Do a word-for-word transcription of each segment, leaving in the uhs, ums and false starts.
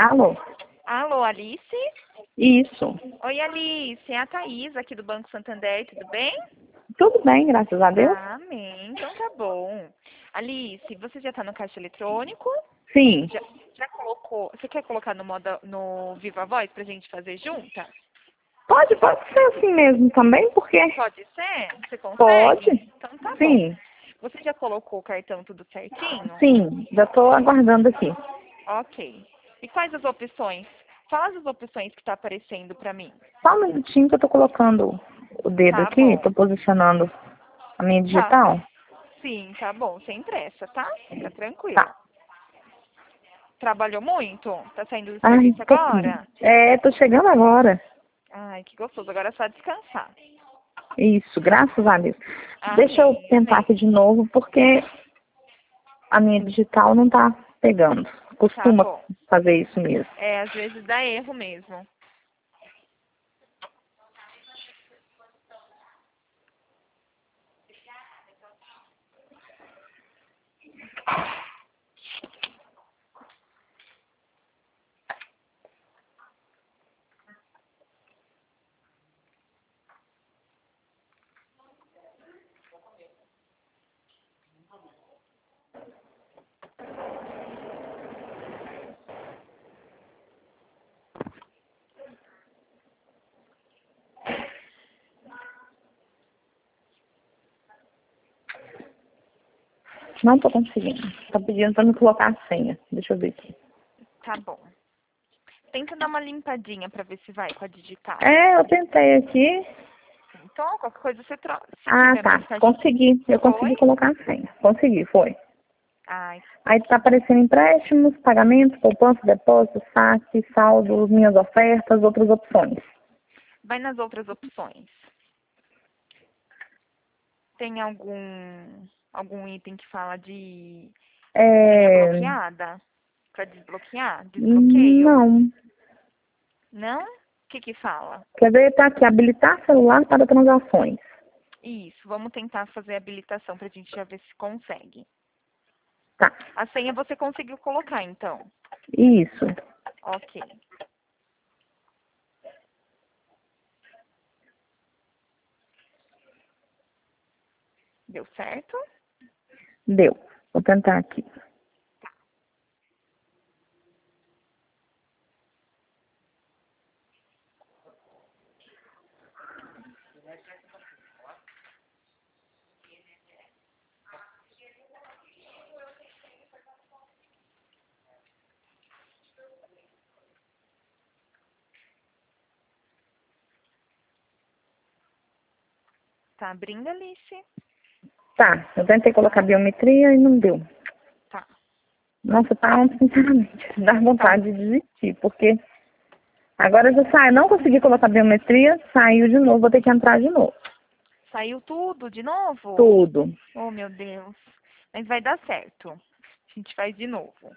Alô? Alô, Alice? Isso. Oi, Alice. É a Thaís aqui do Banco Santander, tudo bem? Tudo bem, graças a Deus. Ah, amém. Então tá bom. Alice, você já tá no caixa eletrônico? Sim. Já, já colocou... Você quer colocar no, modo, no Viva Voz pra gente fazer junta? Pode, pode ser assim mesmo também, porque Pode ser? Você consegue? pode. Então tá bom. Sim. Você já colocou o cartão tudo certinho? Sim, já estou aguardando aqui. Ok. E quais as opções? Fala as opções que tá aparecendo pra mim. Só um minutinho que eu estou colocando o dedo Tá aqui, bom. estou posicionando a minha Tá. digital. Sim, tá bom. Sem pressa, tá? Fica tranquilo. Tá. Trabalhou muito? Tá saindo do Ai, um serviço pouquinho. agora? É, tô chegando agora. Ai, que gostoso. Agora é só descansar. Isso, graças a Deus. Deixa eu Amém, tentar amém. aqui de novo, porque a minha digital não tá pegando. Tá Costuma bom. fazer isso mesmo. É, às vezes dá erro mesmo. Não tô conseguindo. Tá pedindo pra me colocar a senha. Deixa eu ver aqui. Tá bom. Tenta dar uma limpadinha pra ver se vai com a digital. É, eu tentei aqui. Então, qualquer coisa você troca. Se Ah, tiver tá. mensagem. Consegui. Eu consegui Foi? colocar a senha. Consegui, foi. Ai, Aí tá aparecendo empréstimos, pagamentos, poupança, depósito, saque, saldo, minhas ofertas, outras opções. vai nas outras opções. Tem algum algum item que fala de senha É... bloqueada? Pra desbloquear? Desbloqueio? Não. Não? O que que fala? Quer ver, tá aqui, habilitar celular para transações. Isso, vamos tentar fazer a habilitação pra gente já ver se consegue. Tá. A senha você conseguiu colocar, então? Isso. Ok. Deu certo? Deu. Vou tentar aqui. Tá abrindo, Alice? Tá. Eu tentei colocar biometria e não deu. Tá. Nossa, tá, sinceramente, dá Tá. vontade de desistir, porque agora já sai, não consegui colocar biometria, saiu de novo, vou ter que entrar de novo. Saiu tudo de novo? Tudo. Oh, meu Deus. Mas vai dar certo. A gente faz de novo.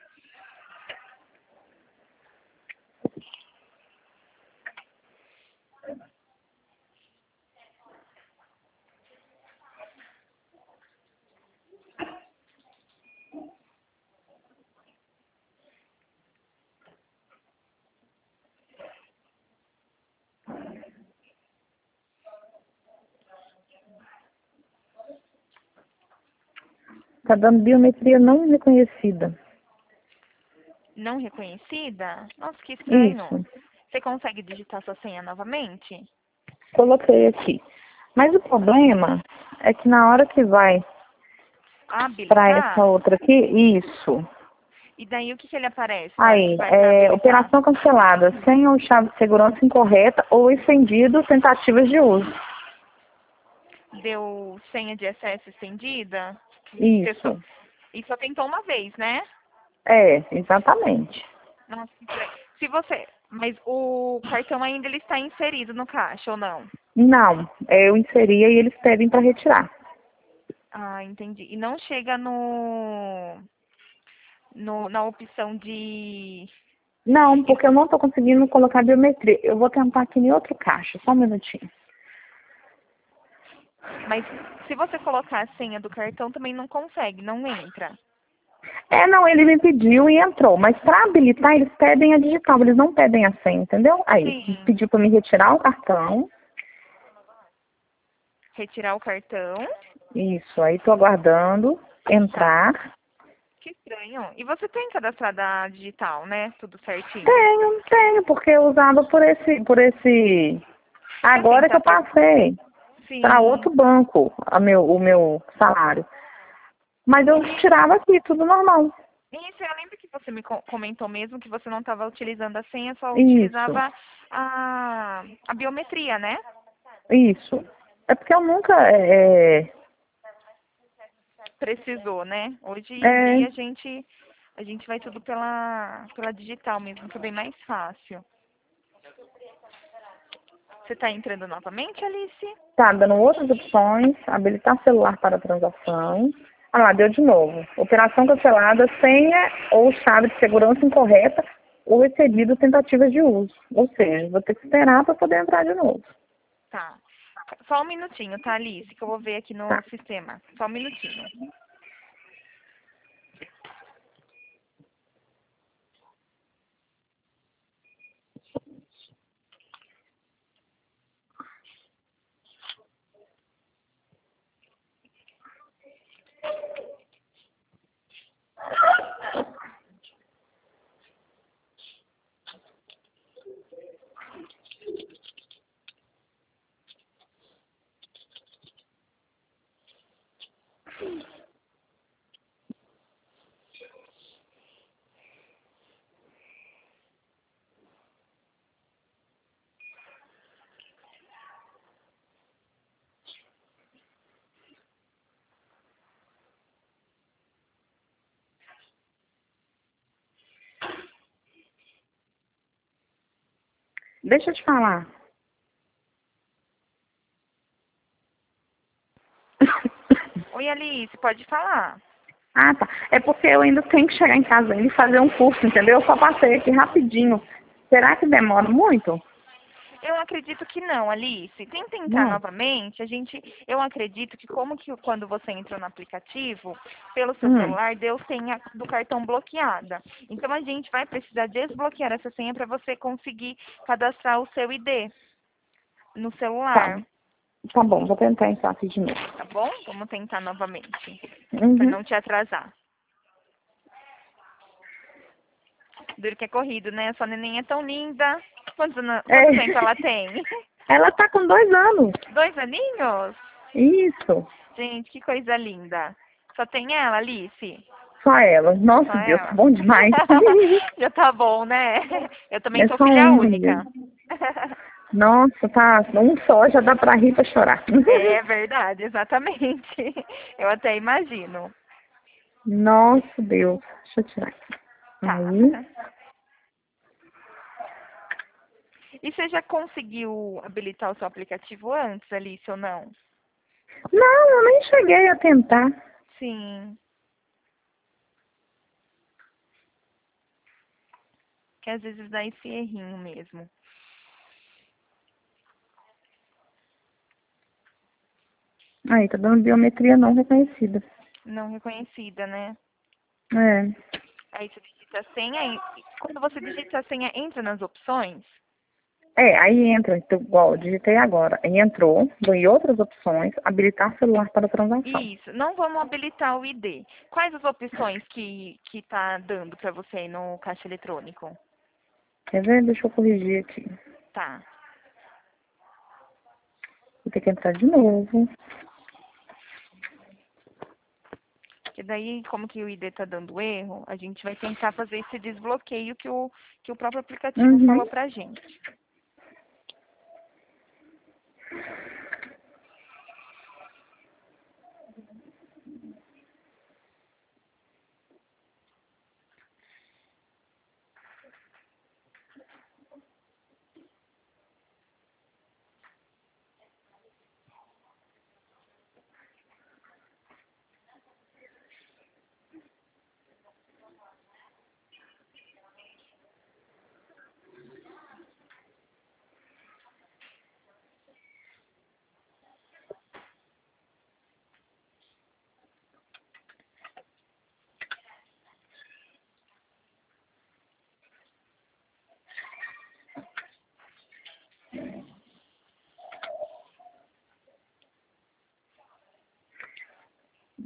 Tá dando biometria não reconhecida. Não reconhecida? Nossa, que estranho. Isso. Você consegue digitar sua senha novamente? Coloquei aqui. Mas o problema é que na hora que vai para essa Habilitar? outra aqui, isso. E daí o que, que ele aparece na hora que Aí, vai para é, habilitar? operação cancelada, senha ou chave de segurança incorreta ou estendido, tentativas de uso. Deu senha de acesso estendida? Pessoa- Isso. E só tentou uma vez, né? É, exatamente. Nossa, que estranho. Se você... Mas o cartão ainda ele está inserido no caixa ou não? Não, é, eu inseria e eles pedem para retirar. Ah, entendi. E não chega no... no na opção de... Não, porque eu não estou conseguindo colocar biometria. Eu vou tentar aqui em outro caixa, só um minutinho. Mas se você colocar a senha do cartão, também não consegue, não entra. É, não, ele me pediu e entrou, mas para habilitar eles pedem a digital, eles não pedem a senha, entendeu? Aí, Sim. pediu para me retirar o cartão, Retirar o cartão. isso, aí tô aguardando Tá. entrar. Que estranho. E você tem cadastrada a digital, né? Tudo certinho. Tenho, tenho, porque eu usava por esse, por esse, Pra agora que tentar eu per... passei para Sim. outro banco a meu, o meu salário. Mas eu tirava aqui, tudo normal. Isso, eu lembro que você me co- comentou mesmo que você não estava utilizando a senha, só Isso, utilizava a, a biometria, né? isso. É porque eu nunca, é, Precisou, né? Hoje é, em é, dia a gente a gente vai tudo pela pela digital mesmo, que é bem mais fácil. Você está entrando novamente, Alice? tá dando outras opções, habilitar celular para transação. Ah lá, deu de novo. Operação cancelada, senha ou chave de segurança incorreta ou recebido tentativa de uso. Ou seja, vou ter que esperar para poder entrar de novo. Tá. Só um minutinho, tá, Alice? Que eu vou ver aqui no Tá. sistema. Só um minutinho. Deixa eu te falar. Oi, Alice, pode falar. Ah, tá. É porque eu ainda tenho que chegar em casa ainda e fazer um curso, entendeu? Eu só passei aqui rapidinho. Será que demora muito? Eu acredito que não, Alice. Tenta entrar Não. novamente. A gente, eu acredito que como que quando você entrou no aplicativo, pelo seu Hum, celular, deu senha do cartão bloqueada. Então a gente vai precisar desbloquear essa senha para você conseguir cadastrar o seu I D no tá. celular, Tá bom, vou tentar entrar aqui de novo. tá bom? Vamos tentar novamente, para Uhum. não te atrasar. Duro que é corrido, né? Sua neném é tão linda. Quanto, ano- É. quanto tempo ela tem? Ela tá com dois anos. Dois aninhos? Isso. Gente, que coisa linda. Só tem ela, Alice? Só ela. Só Nossa, Deus, ela? bom demais. Já tá bom, né? Eu também É sou só filha uma única. mesmo. Nossa, tá. Um só já dá pra rir pra chorar. É verdade, exatamente. Eu até imagino. Nossa, Deus. Deixa eu tirar aqui. Tá. Aí. E você já conseguiu habilitar o seu aplicativo antes, Alice, ou não? Não, eu nem cheguei a tentar. Sim. Que às vezes dá esse errinho mesmo. Aí, tá dando biometria não reconhecida. Não reconhecida, né? É. Aí você digita a senha. e Quando você digita a senha, entra nas opções? É, aí entra, então, igual, eu digitei agora. Aí entrou, dou em outras opções, habilitar celular para transação. Isso. Não vamos habilitar o I D. Quais as opções que que tá dando para você aí no caixa eletrônico? Quer ver? Deixa eu corrigir aqui. Tá. Vou ter que entrar de novo. Porque daí, como que o I D tá dando erro, a gente vai tentar fazer esse desbloqueio que o, que o próprio aplicativo Uhum. falou pra gente.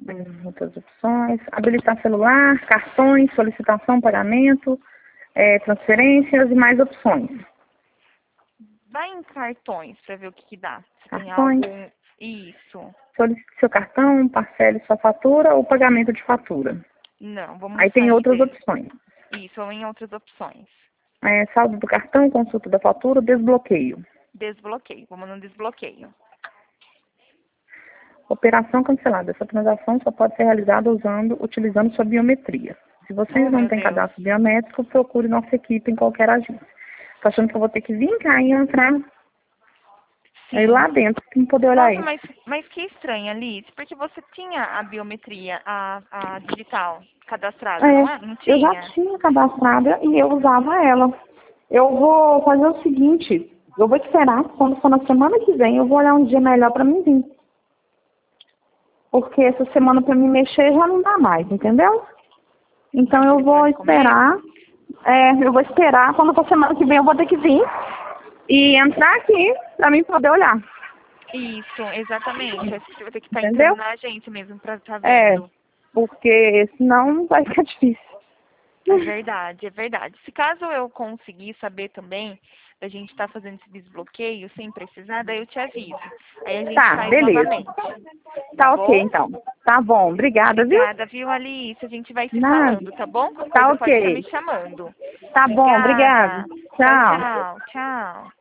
Hum, outras opções. Habilitar celular, cartões, solicitação, pagamento, é, transferências e mais opções. Vai em cartões para ver o que, que dá. Se tem Cartões. algum... Isso. Solicite seu cartão, parcele sua fatura ou pagamento de fatura. Não, vamos Aí tem sair outras dele. opções. Isso, ou em outras opções. É, saldo do cartão, consulta da fatura, desbloqueio. Desbloqueio. Vamos no desbloqueio. Operação cancelada. Essa transação só pode ser realizada usando, utilizando sua biometria. Se vocês Oh, não meu têm Deus. cadastro biométrico, procure nossa equipe em qualquer agência. Tô achando que eu vou ter que vir cá e entrar aí Sim. lá dentro para poder olhar Nossa, isso. mas, mas que estranho, Alice, porque você tinha a biometria, a, a digital cadastrada, não É, é? Não eu já tinha? tinha cadastrada e eu usava ela. Eu vou fazer o seguinte, eu vou esperar, quando for na semana que vem, eu vou olhar um dia melhor para mim vir. Porque essa semana para mim mexer já não dá mais, entendeu? Então eu vou Eletrônico esperar, é, eu vou esperar, quando for semana que vem eu vou ter que vir e entrar aqui para mim poder olhar, Isso, exatamente. Acho que você vai ter que estar entrando entendeu? na agência mesmo pra estar É, vendo. porque senão vai ficar difícil. É verdade, é verdade. Se caso eu conseguir saber também da gente estar fazendo esse desbloqueio sem precisar, daí eu te aviso. Aí a gente Tá, faz beleza. novamente. Tá Tá ok, bom? então. Tá bom, obrigada, viu? Obrigada, viu, Alice? A gente vai se Nada. falando, tá bom? Qualquer Tá coisa pode estar ok. me chamando. Tá bom, obrigada. Obrigada. Tchau, Tchau. tchau. Tchau.